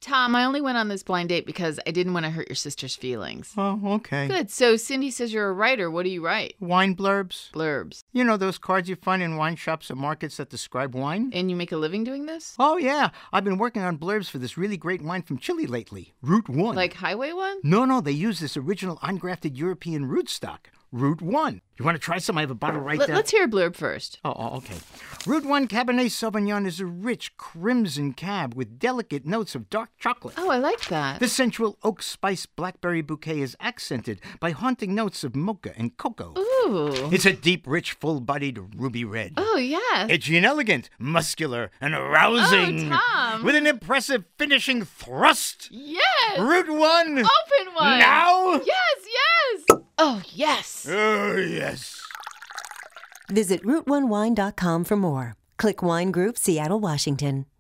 Tom, I only went on this blind date because I didn't want to hurt your sister's feelings. Oh, okay. Good. So Cindy says you're a writer. What do you write? Wine blurbs. Blurbs. You know those cards you find in wine shops or markets that describe wine? And you make a living doing this? Oh, yeah. I've been working on blurbs for this really great wine from Chile lately, Route 1. Like Highway 1? No, they use this original ungrafted European rootstock, Route 1. You want to try some? I have a bottle right there. Let's hear a blurb first. Oh, okay. Route 1 Cabernet Sauvignon is a rich crimson cab with delicate notes of dark chocolate. Oh, I like that. The sensual oak spice blackberry bouquet is accented by haunting notes of mocha and cocoa. Ooh. It's a deep, rich, full-bodied ruby red. Oh, yes. Edgy and elegant, muscular and arousing. Oh, Tom. With an impressive finishing thrust. Yes. Route 1. Open one. Now. Yes. Oh, yes. Oh, yes. Visit Route1Wine.com for more. Click Wine Group, Seattle, Washington.